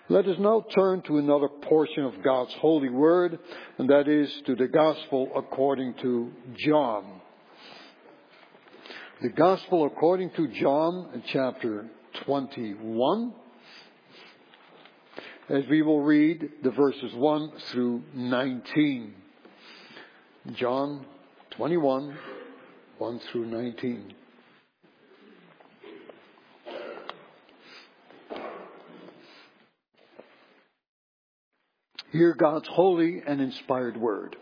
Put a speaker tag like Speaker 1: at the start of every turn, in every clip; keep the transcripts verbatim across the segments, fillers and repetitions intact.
Speaker 1: Let us now turn to another portion of God's holy word, and that is to the Gospel according to John. The Gospel according to John, chapter twenty-one, as we will read the verses one through nineteen. John twenty-one, one through nineteen. Hear God's holy and inspired word.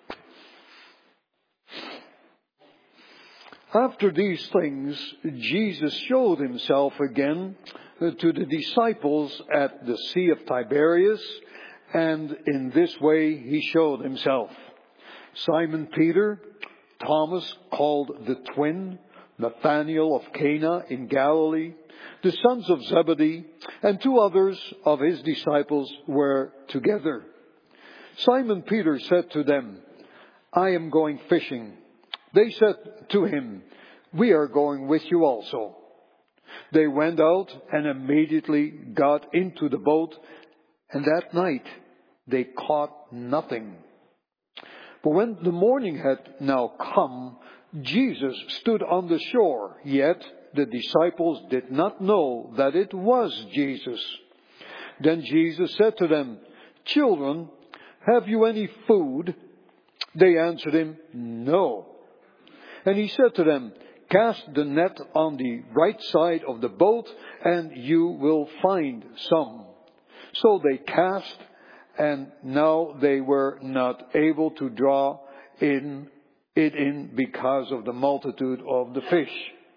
Speaker 1: After these things, Jesus showed himself again to the disciples at the Sea of Tiberias, and in this way he showed himself. Simon Peter, Thomas called the twin, Nathanael of Cana in Galilee, the sons of Zebedee, and two others of his disciples were together. Simon Peter said to them, "I am going fishing." They said to him, "We are going with you also." They went out and immediately got into the boat, and that night they caught nothing. But when the morning had now come, Jesus stood on the shore, yet the disciples did not know that it was Jesus. Then Jesus said to them, "Children, have you any food?" They answered him, "No." And he said to them, "Cast the net on the right side of the boat, and you will find some." So they cast, and now they were not able to draw in it in because of the multitude of the fish.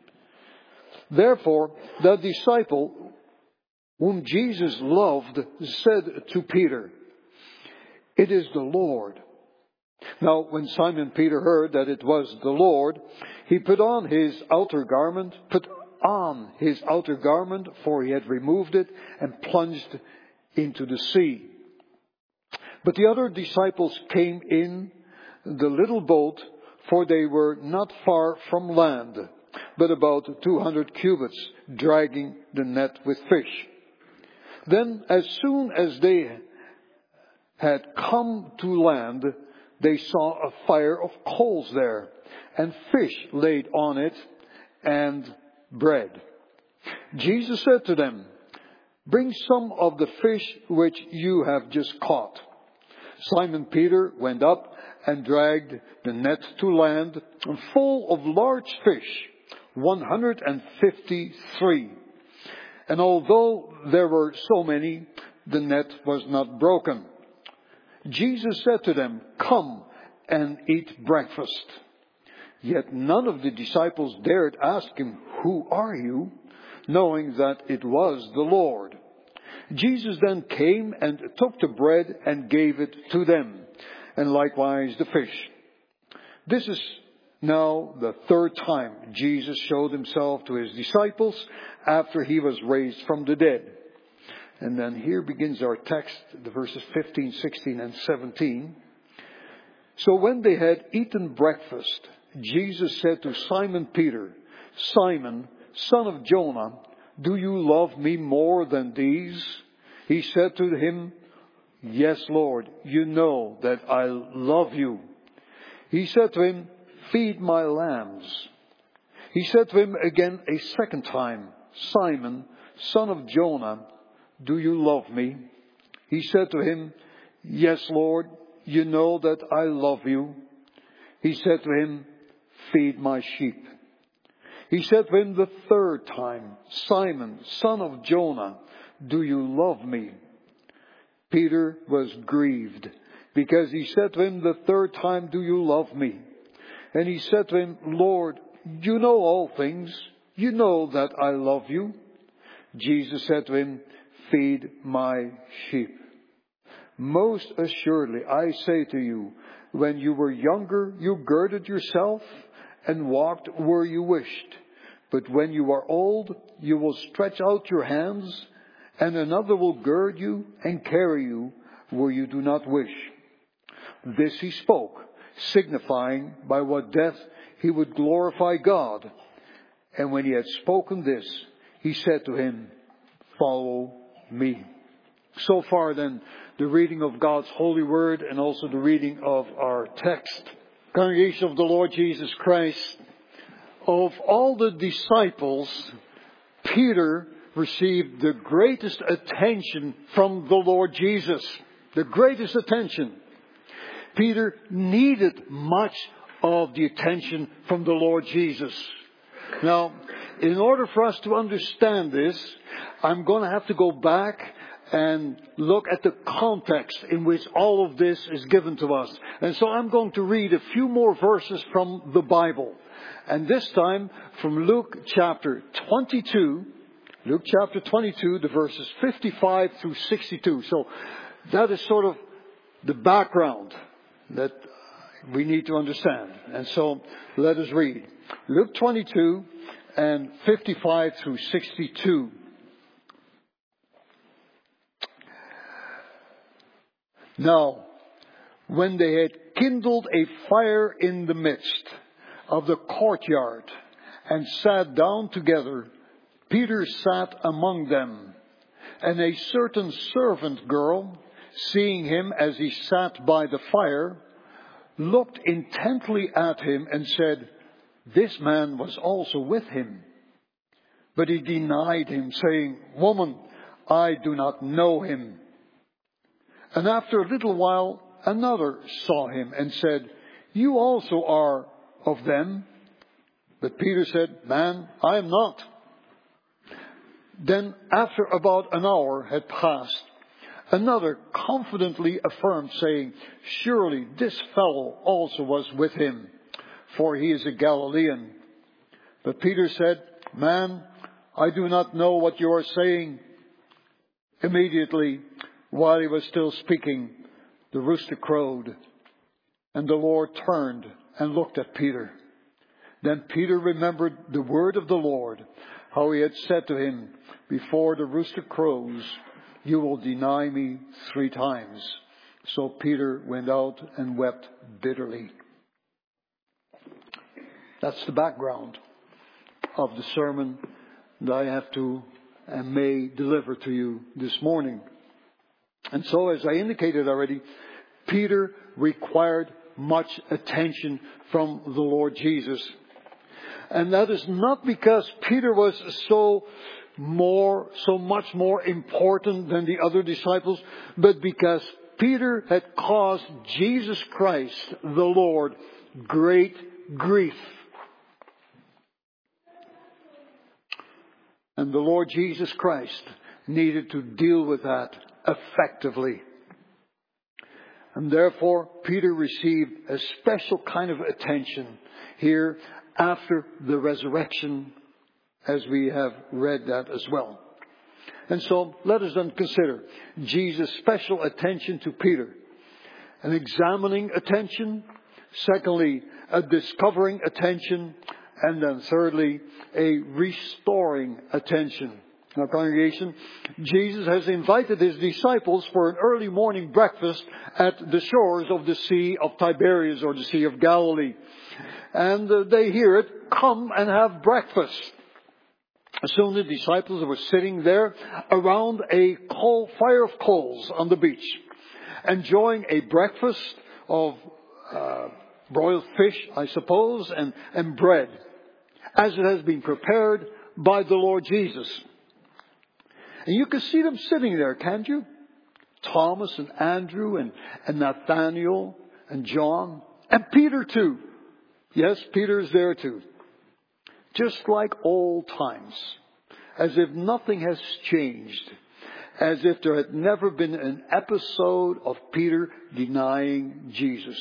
Speaker 1: Therefore, the disciple whom Jesus loved said to Peter, "It is the Lord." Now, when Simon Peter heard that it was the Lord, he put on his outer garment, put on his outer garment, for he had removed it, and plunged into the sea. But the other disciples came in the little boat, for they were not far from land, but about two hundred cubits, dragging the net with fish. Then, as soon as they had come to land, they saw a fire of coals there, and fish laid on it, and bread. Jesus said to them, "Bring some of the fish which you have just caught." Simon Peter went up and dragged the net to land, full of large fish, one hundred fifty-three. And although there were so many, the net was not broken. Jesus said to them, "Come and eat breakfast." Yet none of the disciples dared ask him, "Who are you?" knowing that it was the Lord. Jesus then came and took the bread and gave it to them, and likewise the fish. This is now the third time Jesus showed himself to his disciples after he was raised from the dead. And then here begins our text, the verses fifteen, sixteen, and seventeen. So when they had eaten breakfast, Jesus said to Simon Peter, "Simon, son of Jonah, do you love me more than these?" He said to him, "Yes, Lord, you know that I love you." He said to him, "Feed my lambs." He said to him again a second time, "Simon, son of Jonah, do you love me?" He said to him, "Yes, Lord, you know that I love you." He said to him, "Feed my sheep." He said to him the third time, "Simon, son of Jonah, do you love me?" Peter was grieved because he said to him the third time, "Do you love me?" And he said to him, "Lord, you know all things. You know that I love you." Jesus said to him, "Feed my sheep. Most assuredly, I say to you, when you were younger, you girded yourself and walked where you wished. But when you are old, you will stretch out your hands, and another will gird you and carry you where you do not wish." This he spoke, signifying by what death he would glorify God. And when he had spoken this, he said to him, "Follow me." So far then, the reading of God's holy word and also the reading of our text. Congregation of the Lord Jesus Christ, of all the disciples, Peter received the greatest attention from the Lord Jesus. The greatest attention. Peter needed much of the attention from the Lord Jesus. Now, in order for us to understand this, I'm going to have to go back and look at the context in which all of this is given to us. And so I'm going to read a few more verses from the Bible. And this time from Luke chapter twenty-two, Luke chapter twenty-two, the verses fifty-five through sixty-two. So that is sort of the background that we need to understand. And so let us read Luke twenty-two and fifty-five through sixty-two. Now, when they had kindled a fire in the midst of the courtyard and sat down together, Peter sat among them. And a certain servant girl, seeing him as he sat by the fire, looked intently at him and said, "This man was also with him." But he denied him, saying, "Woman, I do not know him." And after a little while, another saw him and said, "You also are of them." But Peter said, "Man, I am not." Then after about an hour had passed, another confidently affirmed, saying, "Surely this fellow also was with him, for he is a Galilean." But Peter said, "Man, I do not know what you are saying." Immediately, while he was still speaking, the rooster crowed, and the Lord turned and looked at Peter. Then Peter remembered the word of the Lord, how he had said to him, "Before the rooster crows, you will deny me three times." So Peter went out and wept bitterly. That's the background of the sermon that I have to and may deliver to you this morning. And so, as I indicated already, Peter required much attention from the Lord Jesus. And that is not because Peter was so more, so much more important than the other disciples, but because Peter had caused Jesus Christ, the Lord, great grief. And the Lord Jesus Christ needed to deal with that effectively. And therefore, Peter received a special kind of attention here after the resurrection, as we have read that as well. And so, let us then consider Jesus' special attention to Peter. An examining attention. Secondly, a discovering attention. And then thirdly, a restoring attention. Now, congregation, Jesus has invited his disciples for an early morning breakfast at the shores of the Sea of Tiberias, or the Sea of Galilee. And uh, they hear it, "Come and have breakfast." Soon the disciples were sitting there around a coal, fire of coals on the beach, enjoying a breakfast of uh, broiled fish, I suppose, and, and bread, as it has been prepared by the Lord Jesus. And you can see them sitting there, can't you? Thomas and Andrew and, and Nathaniel and John and Peter too. Yes, Peter is there too. Just like old times. As if nothing has changed. As if there had never been an episode of Peter denying Jesus.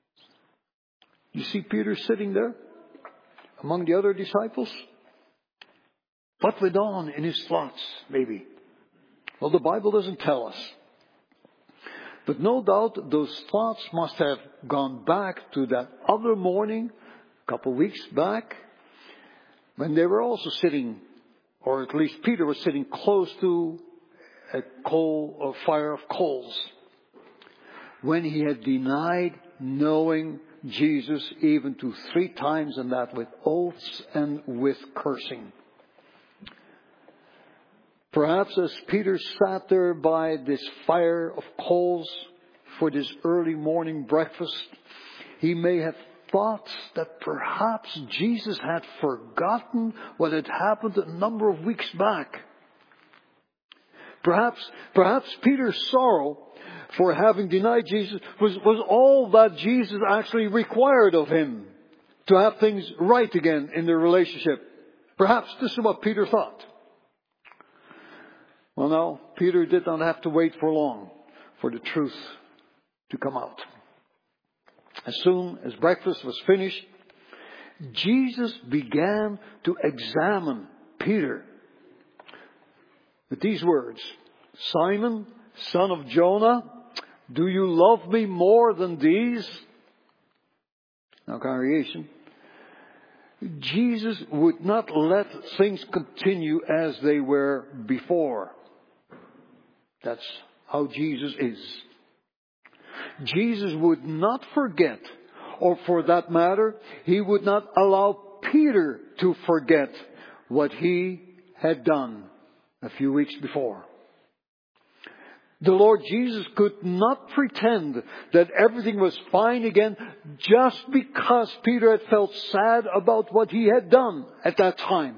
Speaker 1: You see Peter sitting there among the other disciples? What went on in his thoughts, maybe? Well, the Bible doesn't tell us. But no doubt those thoughts must have gone back to that other morning, a couple of weeks back, when they were also sitting, or at least Peter was sitting close to a coal, a fire of coals, when he had denied knowing Jesus even to three times, and that with oaths and with cursing. Perhaps as Peter sat there by this fire of coals for this early morning breakfast, he may have thought that perhaps Jesus had forgotten what had happened a number of weeks back. Perhaps, perhaps Peter's sorrow for having denied Jesus was, was all that Jesus actually required of him to have things right again in their relationship. Perhaps this is what Peter thought. Well, no, Peter did not have to wait for long for the truth to come out. As soon as breakfast was finished, Jesus began to examine Peter with these words, "Simon, son of Jonah, do you love me more than these?" Now, congregation, Jesus would not let things continue as they were before. That's how Jesus is. Jesus would not forget, or for that matter, he would not allow Peter to forget what he had done a few weeks before. The Lord Jesus could not pretend that everything was fine again just because Peter had felt sad about what he had done at that time.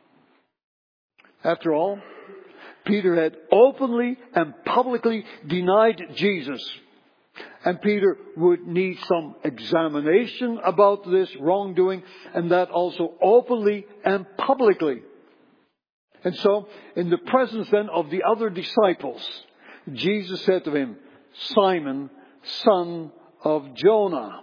Speaker 1: After all, Peter had openly and publicly denied Jesus. And Peter would need some examination about this wrongdoing, and that also openly and publicly. And so, in the presence then of the other disciples, Jesus said to him, "Simon, son of Jonah."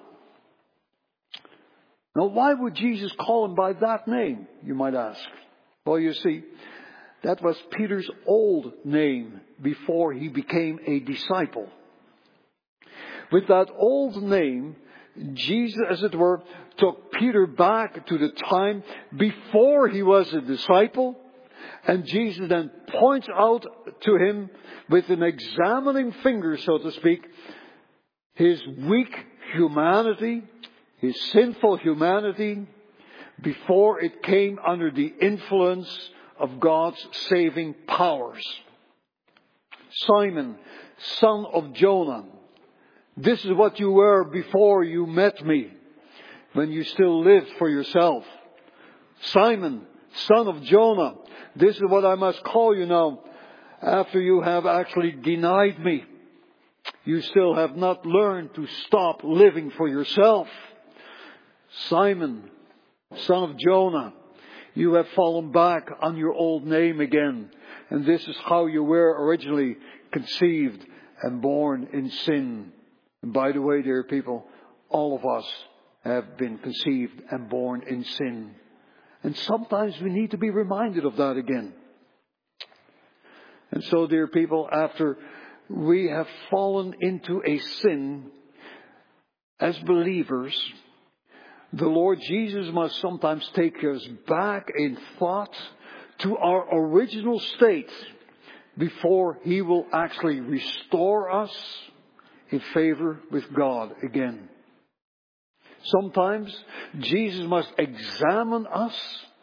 Speaker 1: Now, why would Jesus call him by that name, you might ask? Well, you see, that was Peter's old name before he became a disciple. With that old name, Jesus, as it were, took Peter back to the time before he was a disciple. And Jesus then points out to him with an examining finger, so to speak, his weak humanity, his sinful humanity, before it came under the influence of God's saving powers. "Simon, son of Jonah, this is what you were before you met me, when you still lived for yourself. Simon, son of Jonah, this is what I must call you now, after you have actually denied me. You still have not learned to stop living for yourself. Simon, son of Jonah, you have fallen back on your old name again. And this is how you were originally conceived and born in sin." And by the way, dear people, all of us have been conceived and born in sin. And sometimes we need to be reminded of that again. And so, dear people, after we have fallen into a sin as believers, the Lord Jesus must sometimes take us back in thought to our original state before He will actually restore us in favor with God again. Sometimes Jesus must examine us,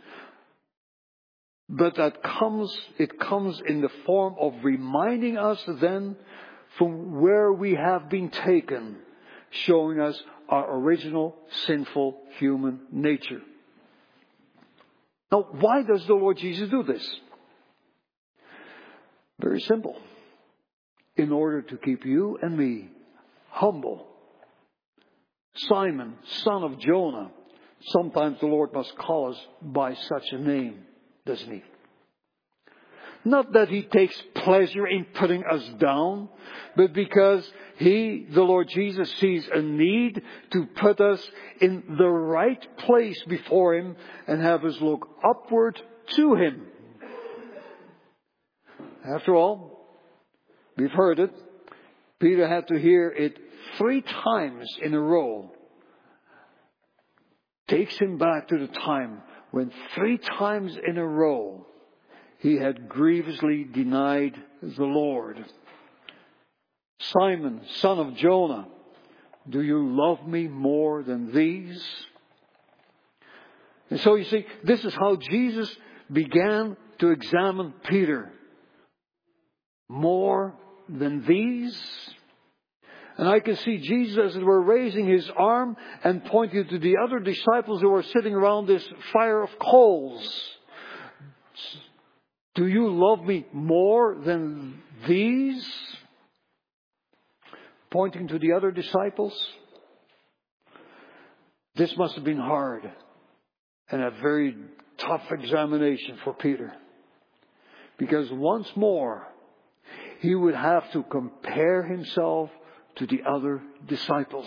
Speaker 1: but that comes, it comes in the form of reminding us then from where we have been taken, showing us our original sinful human nature. Now, why does the Lord Jesus do this? Very simple. In order to keep you and me humble. Simon, son of Jonah. Sometimes the Lord must call us by such a name, doesn't He? Not that He takes pleasure in putting us down, but because He, the Lord Jesus, sees a need to put us in the right place before Him and have us look upward to Him. After all, we've heard it. Peter had to hear it three times in a row. Takes him back to the time when three times in a row he had grievously denied the Lord. Simon, son of Jonah, do you love me more than these? And so you see, this is how Jesus began to examine Peter. more than these? And I can see Jesus, as it were, raising his arm and pointing to the other disciples who are sitting around this fire of coals. Do you love me more than these? Pointing to the other disciples. This must have been hard and a very tough examination for Peter. Because once more, he would have to compare himself to the other disciples.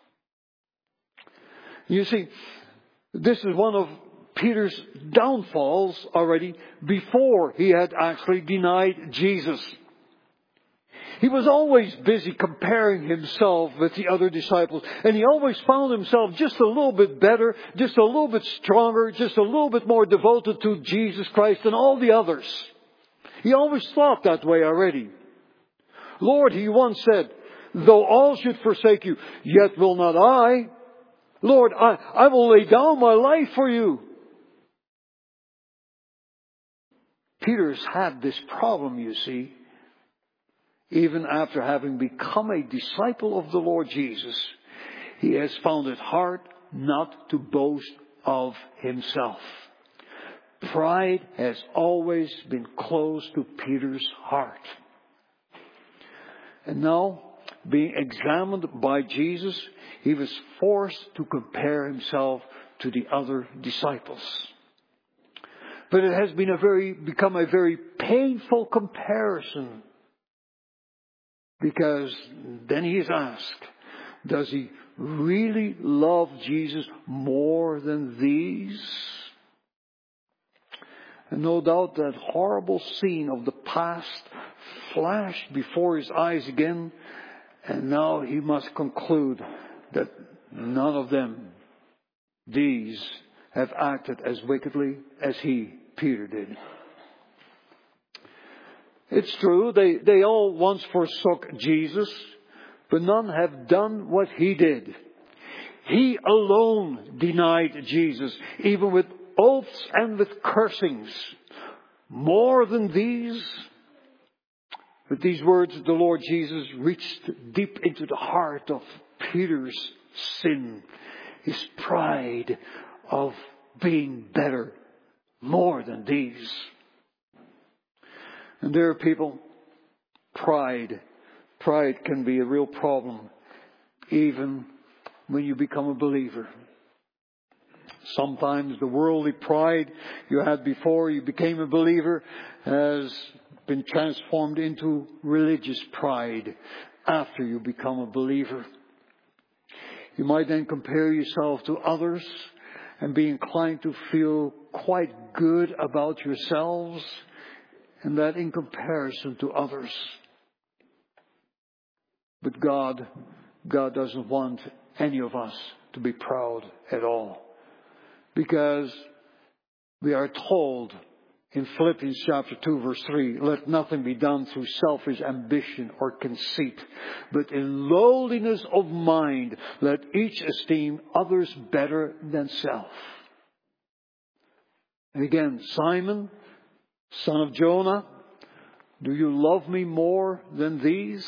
Speaker 1: You see, this is one of Peter's downfalls already before he had actually denied Jesus. He was always busy comparing himself with the other disciples. And he always found himself just a little bit better, just a little bit stronger, just a little bit more devoted to Jesus Christ than all the others. He always thought that way already. Lord, he once said, though all should forsake you, yet will not I. Lord, I, I will lay down my life for you. Peter's had this problem, you see. Even after having become a disciple of the Lord Jesus, he has found it hard not to boast of himself. Pride has always been close to Peter's heart. And now, being examined by Jesus, he was forced to compare himself to the other disciples. But it has been a very, become a very painful comparison. Because then he is asked, does he really love Jesus more than these? And no doubt that horrible scene of the past flashed before his eyes again. And now he must conclude that none of them, these, have acted as wickedly as he, Peter, did. It's true, they, they all once forsook Jesus, but none have done what he did. He alone denied Jesus, even with oaths and with cursings. More than these. With these words, the Lord Jesus reached deep into the heart of Peter's sin, his pride of being better, more than these. And there are people, pride, pride can be a real problem, even when you become a believer. Sometimes the worldly pride you had before you became a believer has been transformed into religious pride after you become a believer. You might then compare yourself to others and be inclined to feel quite good about yourselves, and that in comparison to others. But God, God doesn't want any of us to be proud at all. Because we are told in Philippians chapter two verse three, let nothing be done through selfish ambition or conceit, but in lowliness of mind, let each esteem others better than self. And again, Simon, son of Jonah, do you love me more than these?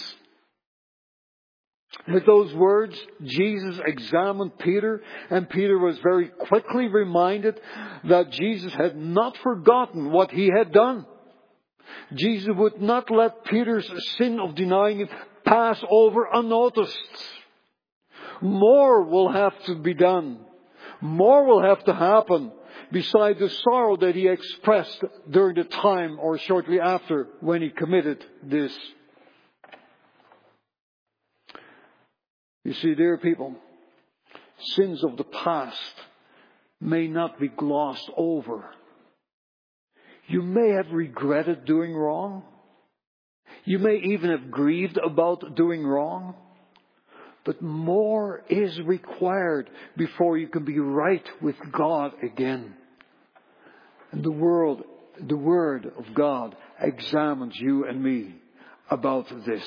Speaker 1: With those words, Jesus examined Peter, and Peter was very quickly reminded that Jesus had not forgotten what he had done. Jesus would not let Peter's sin of denying him pass over unnoticed. More will have to be done. More will have to happen beside the sorrow that he expressed during the time or shortly after when he committed this. You see, dear people, sins of the past may not be glossed over. You may have regretted doing wrong. You may even have grieved about doing wrong. But more is required before you can be right with God again. And the world, the Word of God examines you and me about this.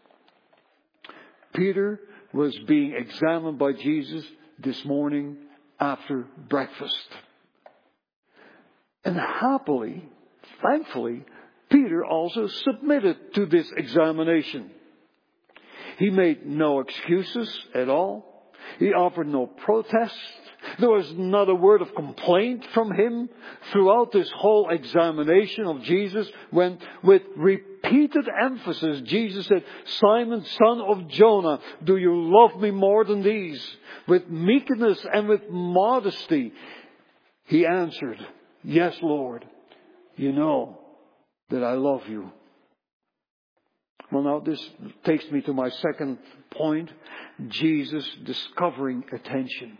Speaker 1: Peter was being examined by Jesus this morning after breakfast. And happily, thankfully, Peter also submitted to this examination. He made no excuses at all. He offered no protest. There was not a word of complaint from him throughout this whole examination of Jesus, when with repeated emphasis Jesus said, "Simon, son of Jonah, do you love me more than these?" With meekness and with modesty, he answered, "Yes, Lord, you know that I love you." Well, now this takes me to my second point, Jesus discovering attention.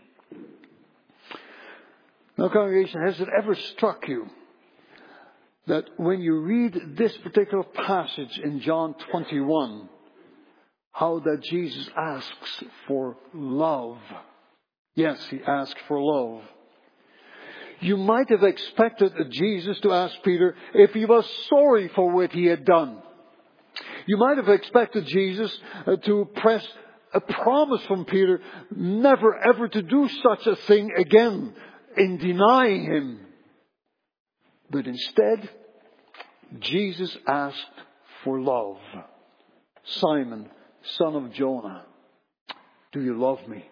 Speaker 1: Now, congregation, has it ever struck you that when you read this particular passage in John twenty-one, how that Jesus asks for love? Yes, he asked for love. You might have expected Jesus to ask Peter if he was sorry for what he had done. You might have expected Jesus to press a promise from Peter never ever to do such a thing again, in denying him. But instead, Jesus asked for love. "Simon, son of Jonah, do you love me?"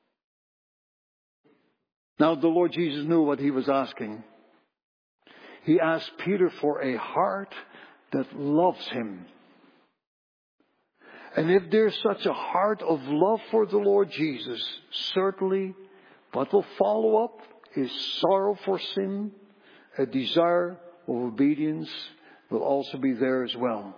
Speaker 1: Now, the Lord Jesus knew what he was asking. He asked Peter for a heart that loves him. And if there's such a heart of love for the Lord Jesus, certainly what will follow up is sorrow for sin, a desire of obedience will also be there as well.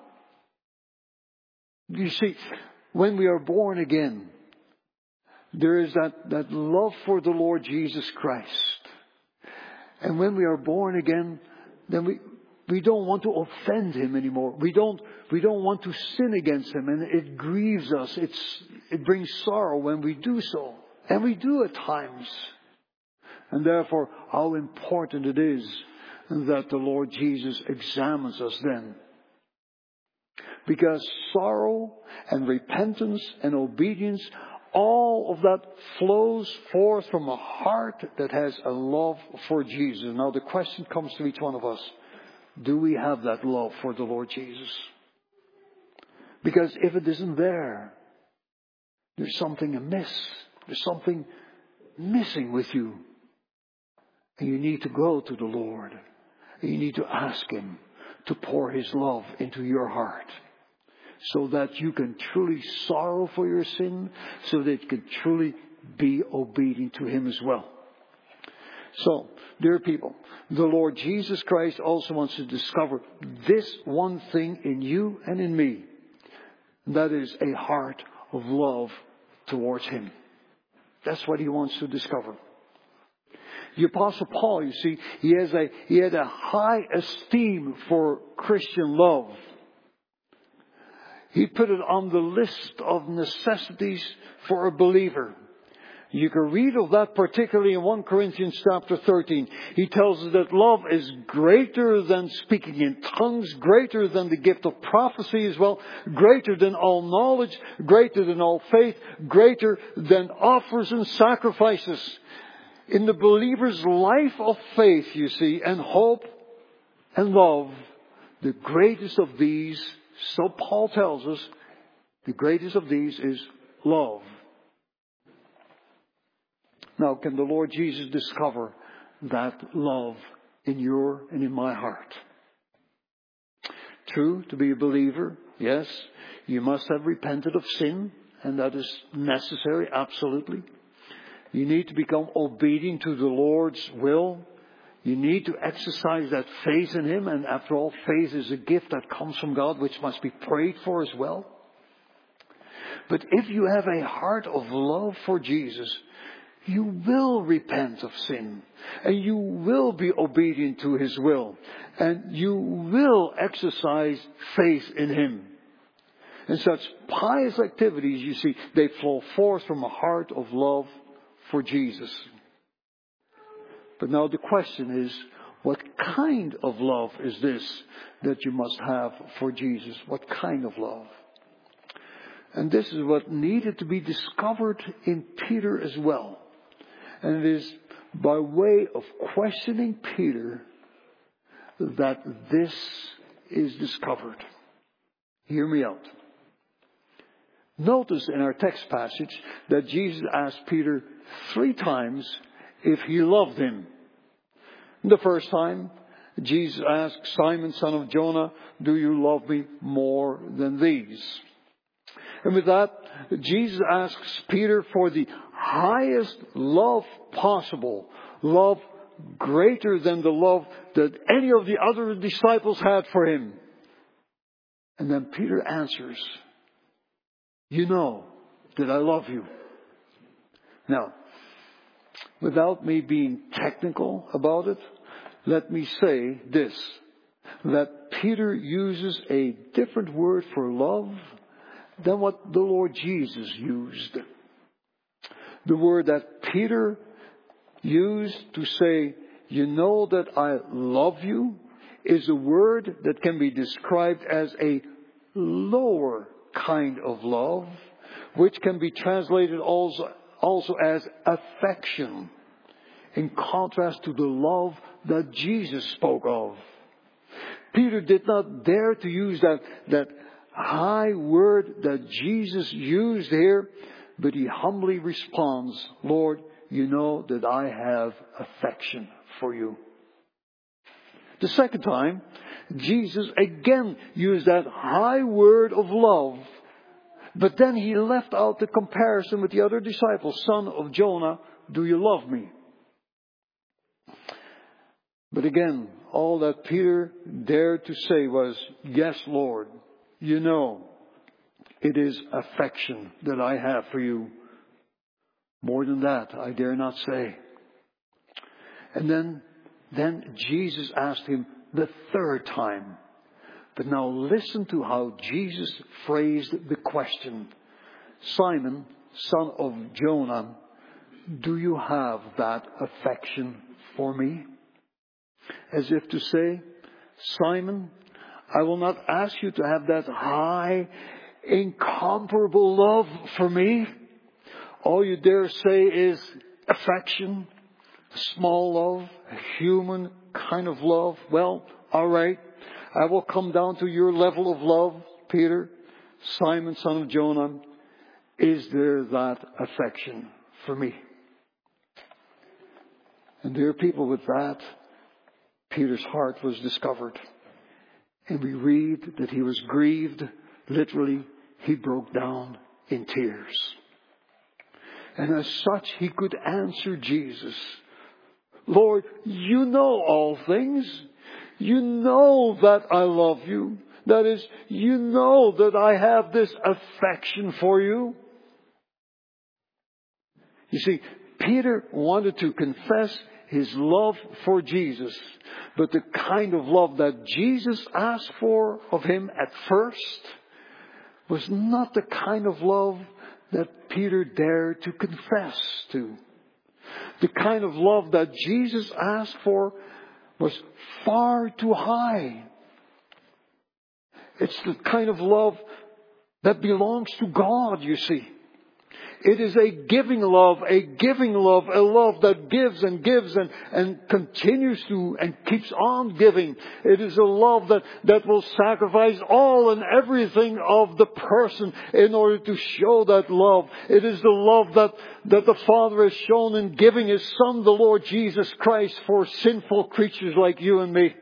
Speaker 1: You see, when we are born again, there is that, that love for the Lord Jesus Christ. And when we are born again, then we, we don't want to offend him anymore. We don't, we don't want to sin against him. And it grieves us. It's, it brings sorrow when we do so. And we do at times. And therefore, how important it is that the Lord Jesus examines us then. Because sorrow and repentance and obedience, all of that flows forth from a heart that has a love for Jesus. Now the question comes to each one of us. Do we have that love for the Lord Jesus? Because if it isn't there, there's something amiss. There's something missing with you. And you need to go to the Lord. And you need to ask him to pour his love into your heart. So that you can truly sorrow for your sin. So that you can truly be obedient to him as well. So, dear people, the Lord Jesus Christ also wants to discover this one thing in you and in me. And that is a heart of love towards him. That's what he wants to discover. The Apostle Paul, you see, he has a, he had a high esteem for Christian love. He put it on the list of necessities for a believer. You can read of that particularly in First Corinthians chapter thirteen. He tells us that love is greater than speaking in tongues, greater than the gift of prophecy as well, greater than all knowledge, greater than all faith, greater than offers and sacrifices. In the believer's life of faith, you see, and hope and love, the greatest of these, so Paul tells us, the greatest of these is love. Now, can the Lord Jesus discover that love in your and in my heart? True, to be a believer, yes, you must have repented of sin, and that is necessary, absolutely. You need to become obedient to the Lord's will. You need to exercise that faith in him, and after all, faith is a gift that comes from God, which must be prayed for as well. But if you have a heart of love for Jesus, you will repent of sin, and you will be obedient to his will, and you will exercise faith in him. And such pious activities, you see, they flow forth from a heart of love for Jesus. But now the question is, what kind of love is this that you must have for Jesus? What kind of love? And this is what needed to be discovered in Peter as well. And it is by way of questioning Peter that this is discovered. Hear me out. Notice in our text passage that Jesus asked Peter three times if he loved him. The first time, Jesus asked Simon, son of Jonah, do you love me more than these? And with that, Jesus asks Peter for the highest love possible. Love greater than the love that any of the other disciples had for him. And then Peter answers, you know that I love you. Now, without me being technical about it, let me say this, that Peter uses a different word for love than what the Lord Jesus used. The word that Peter used to say, you know that I love you, is a word that can be described as a lower kind of love, which can be translated also, also as affection, in contrast to the love that Jesus spoke of. Peter did not dare to use that, that high word that Jesus used here, but he humbly responds, Lord, you know that I have affection for you. The second time, Jesus again used that high word of love, but then he left out the comparison with the other disciples. Son of Jonah, do you love me? But again, all that Peter dared to say was, yes, Lord, you know, it is affection that I have for you. More than that, I dare not say. And then, then Jesus asked him the third time. But now listen to how Jesus phrased the question. Simon, son of Jonah, do you have that affection for me? As if to say, Simon, I will not ask you to have that high, incomparable love for me. All you dare say is affection, small love, a human kind of love. Well, all right. I will come down to your level of love, Peter. Simon, son of Jonah, is there that affection for me? And dear people, with that, Peter's heart was discovered. And we read that he was grieved. Literally, he broke down in tears. And as such, he could answer Jesus, Lord, you know all things. You know that I love you. That is, you know that I have this affection for you. You see, Peter wanted to confess his love for Jesus. But the kind of love that Jesus asked for of him at first was not the kind of love that Peter dared to confess to. The kind of love that Jesus asked for was far too high. It's the kind of love that belongs to God, you see. It is a giving love, a giving love, a love that gives and gives and, and continues to and keeps on giving. It is a love that, that will sacrifice all and everything of the person in order to show that love. It is the love that, that the Father has shown in giving His Son, the Lord Jesus Christ, for sinful creatures like you and me.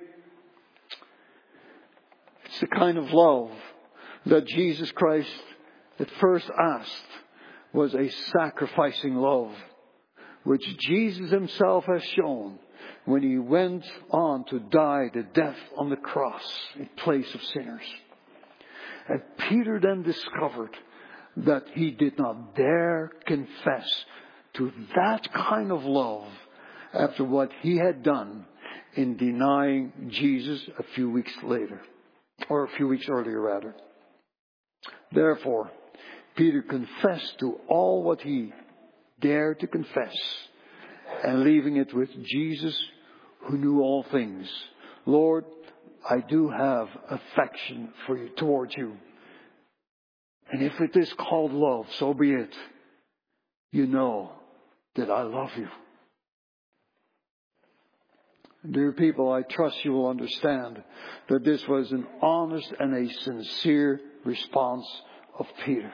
Speaker 1: It's the kind of love that Jesus Christ at first asked was a sacrificing love, which Jesus Himself has shown when He went on to die the death on the cross in place of sinners. And Peter then discovered that he did not dare confess to that kind of love after what he had done in denying Jesus a few weeks later, or a few weeks earlier rather. Therefore, Peter confessed to all what he dared to confess, and leaving it with Jesus, who knew all things. Lord, I do have affection for you, towards you. And if it is called love, so be it. You know that I love you. Dear people, I trust you will understand that this was an honest and a sincere response of Peter.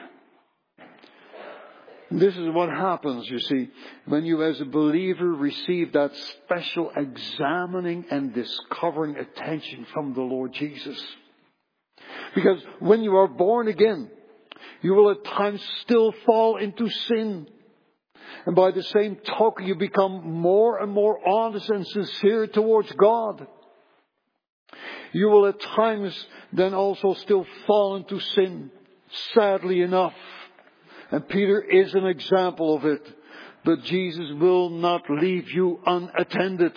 Speaker 1: This is what happens, you see, when you as a believer receive that special examining and discovering attention from the Lord Jesus. Because when you are born again, you will at times still fall into sin. And by the same token, you become more and more honest and sincere towards God. You will at times then also still fall into sin, sadly enough. And Peter is an example of it. But Jesus will not leave you unattended.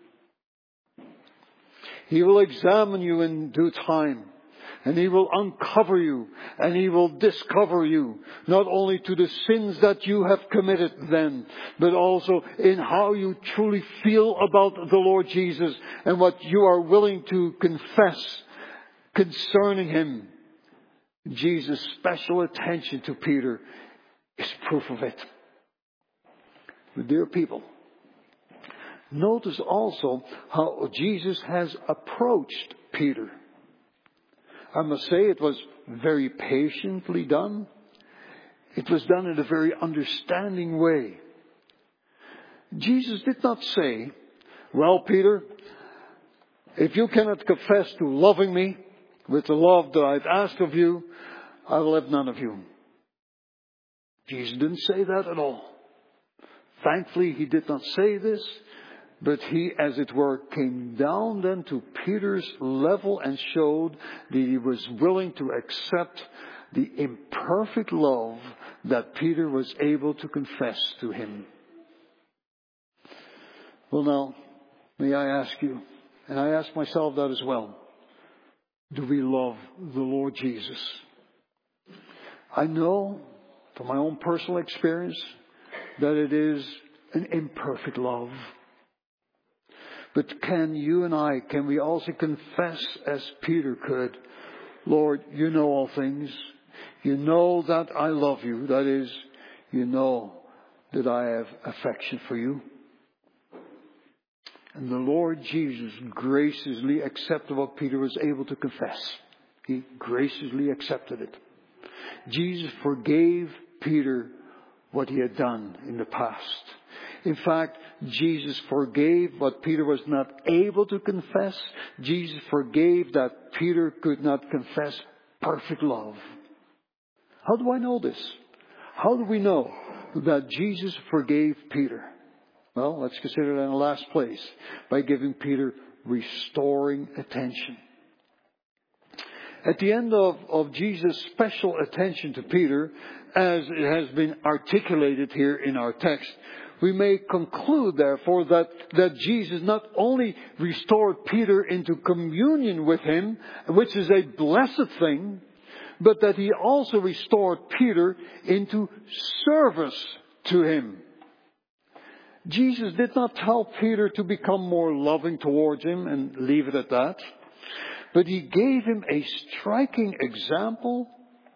Speaker 1: He will examine you in due time. And He will uncover you. And He will discover you. Not only to the sins that you have committed then. But also in how you truly feel about the Lord Jesus. And what you are willing to confess concerning Him. Jesus' special attention to Peter is proof of it. But dear people, notice also how Jesus has approached Peter. I must say it was very patiently done. It was done in a very understanding way. Jesus did not say, well, Peter, if you cannot confess to loving me with the love that I've asked of you, I will have none of you. Jesus didn't say that at all. Thankfully, He did not say this. But He, as it were, came down then to Peter's level and showed that He was willing to accept the imperfect love that Peter was able to confess to Him. Well now, may I ask you, and I ask myself that as well, do we love the Lord Jesus? I know from my own personal experience that it is an imperfect love. But can you and I, can we also confess as Peter could, Lord, you know all things. You know that I love you. That is, you know that I have affection for you. And the Lord Jesus graciously accepted what Peter was able to confess. He graciously accepted it. Jesus forgave Peter what he had done in the past. In fact, Jesus forgave what Peter was not able to confess. Jesus forgave that Peter could not confess perfect love. How do I know this? How do we know that Jesus forgave Peter? Well, let's consider that in the last place by giving Peter restoring attention. At the end of, of Jesus' special attention to Peter, as it has been articulated here in our text, we may conclude, therefore, that, that Jesus not only restored Peter into communion with Him, which is a blessed thing, but that He also restored Peter into service to Him. Jesus did not tell Peter to become more loving towards Him and leave it at that, but He gave him a striking example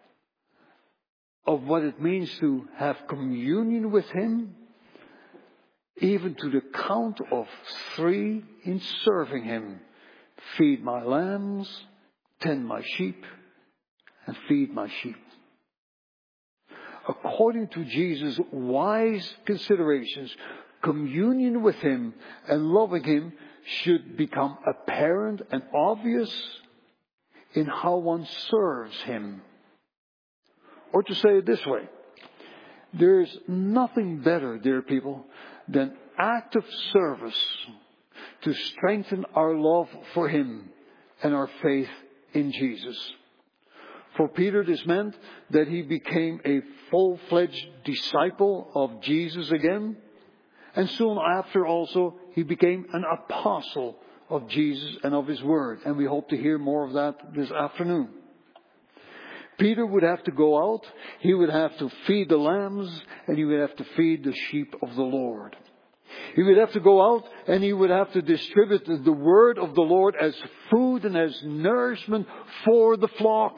Speaker 1: of what it means to have communion with Him, even to the count of three in serving Him. Feed my lambs, tend my sheep, and feed my sheep. According to Jesus' wise considerations, communion with Him and loving Him should become apparent and obvious in how one serves Him. Or to say it this way, there is nothing better, dear people, than active service to strengthen our love for Him and our faith in Jesus. For Peter, this meant that he became a full-fledged disciple of Jesus again. And soon after also, he became an apostle of Jesus and of His Word. And we hope to hear more of that this afternoon. Peter would have to go out, he would have to feed the lambs, and he would have to feed the sheep of the Lord. He would have to go out and he would have to distribute the word of the Lord as food and as nourishment for the flock.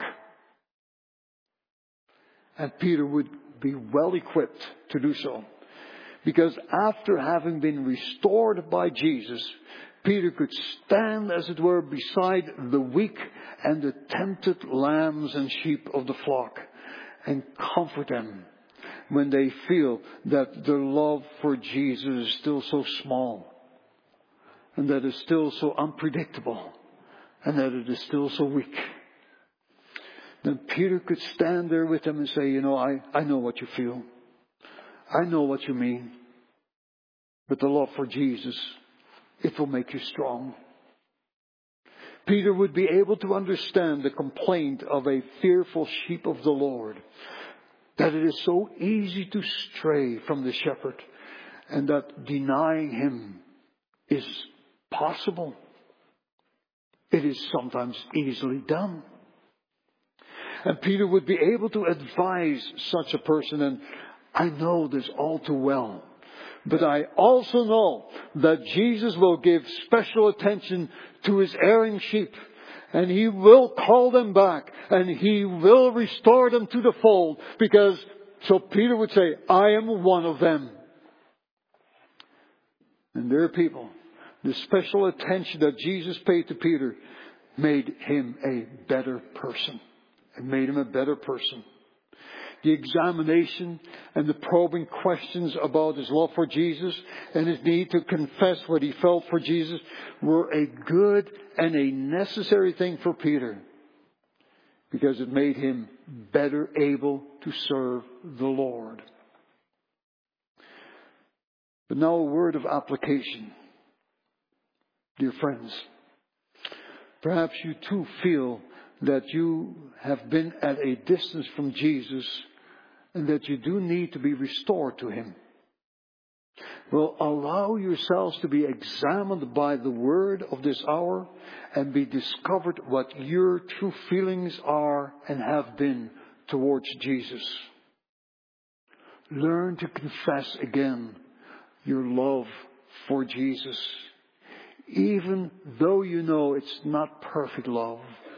Speaker 1: And Peter would be well equipped to do so. Because after having been restored by Jesus, Peter could stand, as it were, beside the weak and the tempted lambs and sheep of the flock and comfort them when they feel that their love for Jesus is still so small and that it's still so unpredictable and that it is still so weak. Then Peter could stand there with them and say, you know, I, I know what you feel. I know what you mean. But the love for Jesus, it will make you strong. Peter would be able to understand the complaint of a fearful sheep of the Lord, that it is so easy to stray from the shepherd and that denying him is possible. It is sometimes easily done. And Peter would be able to advise such a person, and I know this all too well. But I also know that Jesus will give special attention to his erring sheep. And he will call them back. And he will restore them to the fold. Because, so Peter would say, I am one of them. And there are people. The special attention that Jesus paid to Peter made him a better person. It made him a better person. The examination and the probing questions about his love for Jesus and his need to confess what he felt for Jesus were a good and a necessary thing for Peter, because it made him better able to serve the Lord. But now a word of application. Dear friends, perhaps you too feel that you have been at a distance from Jesus and that you do need to be restored to him. Well, allow yourselves to be examined by the word of this hour and be discovered what your true feelings are and have been towards Jesus. Learn to confess again your love for Jesus, even though you know it's not perfect love.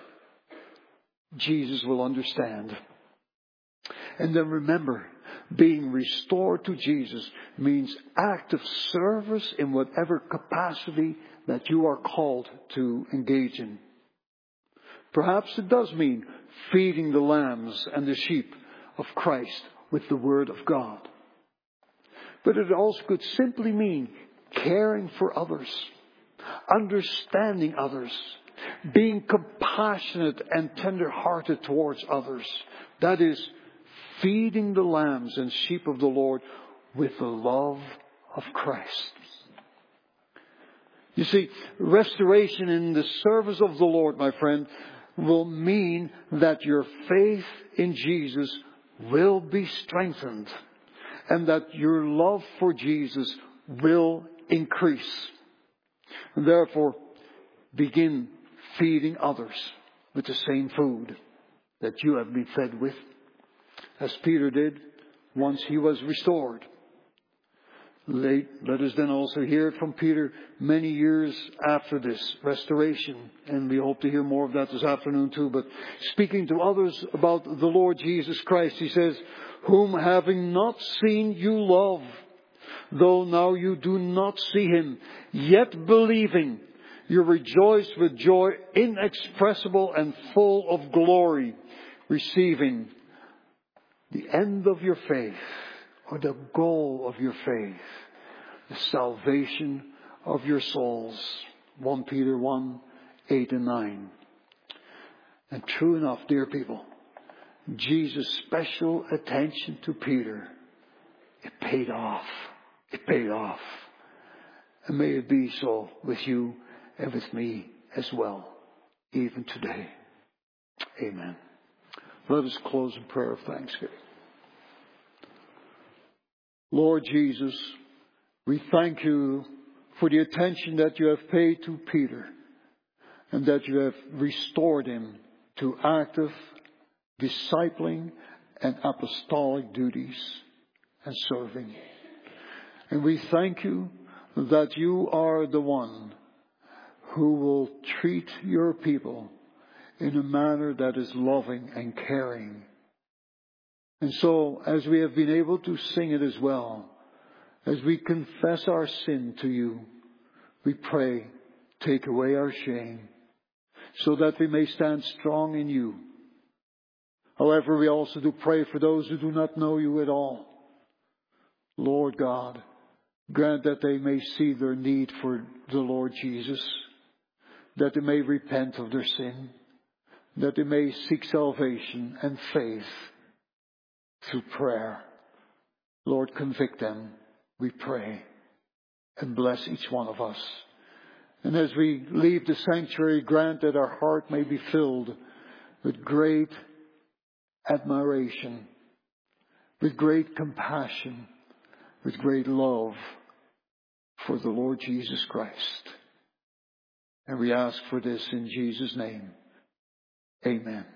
Speaker 1: Jesus will understand. And then remember, being restored to Jesus means active service in whatever capacity that you are called to engage in. Perhaps it does mean feeding the lambs and the sheep of Christ with the Word of God. But it also could simply mean caring for others, understanding others, being compassionate and tender-hearted towards others. That is, feeding the lambs and sheep of the Lord with the love of Christ. You see, restoration in the service of the Lord, my friend, will mean that your faith in Jesus will be strengthened and that your love for Jesus will increase. And therefore, begin feeding others with the same food that you have been fed with, as Peter did once he was restored. Late, let us then also hear it from Peter many years after this restoration. And we hope to hear more of that this afternoon too. But speaking to others about the Lord Jesus Christ, he says, whom having not seen you love, though now you do not see him, yet believing, you rejoice with joy inexpressible and full of glory, receiving the end of your faith, or the goal of your faith, the salvation of your souls. First Peter one, eight and nine. And true enough, dear people, Jesus' special attention to Peter, it paid off. It paid off. And may it be so with you and with me as well, even today. Amen. Let us close in prayer of thanksgiving. Lord Jesus, we thank you for the attention that you have paid to Peter and that you have restored him to active discipling and apostolic duties and serving. And we thank you that you are the one who will treat your people in a manner that is loving and caring. And so, as we have been able to sing it as well, as we confess our sin to you, we pray Take away our shame, so that we may stand strong in you. However, we also do pray for those who do not know you at all. Lord God, grant that they may see their need for the Lord Jesus, that they may repent of their sin, that they may seek salvation and faith through prayer. Lord, convict them, we pray, and bless each one of us. And as we leave the sanctuary, grant that our heart may be filled with great admiration, with great compassion, with great love for the Lord Jesus Christ. And we ask for this in Jesus' name. Amen.